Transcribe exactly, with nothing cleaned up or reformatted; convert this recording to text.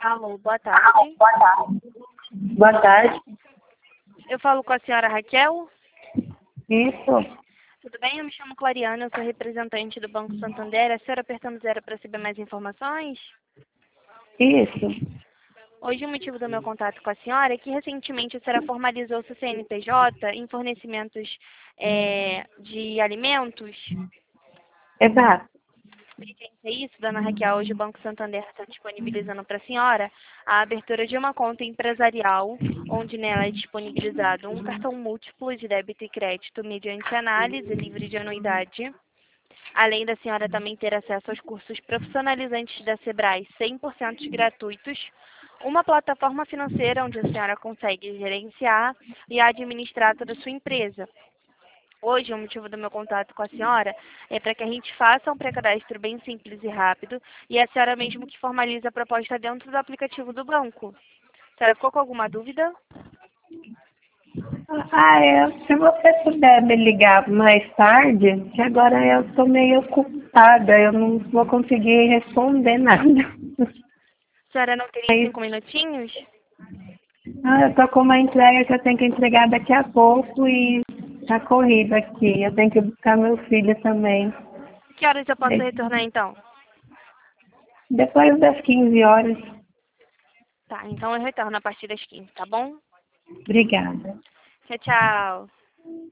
Alô, boa tarde. Boa tarde. Eu falo com a senhora Raquel. Isso. Tudo bem? Eu me chamo Clariana, eu sou representante do Banco Santander. A senhora apertando zero para saber mais informações? Isso. Hoje o motivo do meu contato com a senhora é que recentemente a senhora formalizou seu C N P J em fornecimentos é, de alimentos. Exato. É isso, dona Raquel. Hoje o Banco Santander está disponibilizando para a senhora a abertura de uma conta empresarial, onde nela é disponibilizado um cartão múltiplo de débito e crédito mediante análise livre de anuidade. Além da senhora também ter acesso aos cursos profissionalizantes da Sebrae cem por cento gratuitos, uma plataforma financeira onde a senhora consegue gerenciar e administrar toda a sua empresa. Hoje, o motivo do meu contato com a senhora é para que a gente faça um pré-cadastro bem simples e rápido e é a senhora mesmo que formaliza a proposta dentro do aplicativo do banco. A senhora ficou com alguma dúvida? Ah, eu, se você puder me ligar mais tarde, que agora eu estou meio ocupada, eu não vou conseguir responder nada. A senhora não teria Aí, cinco minutinhos? ah, eu estou com uma entrega que eu tenho que entregar daqui a pouco e tá corrida aqui. Eu tenho que buscar meu filho também. Que horas eu posso Aí, retornar então? depois das quinze horas. Tá, então eu retorno a partir das quinze, tá bom? Obrigada. Tchau, tchau.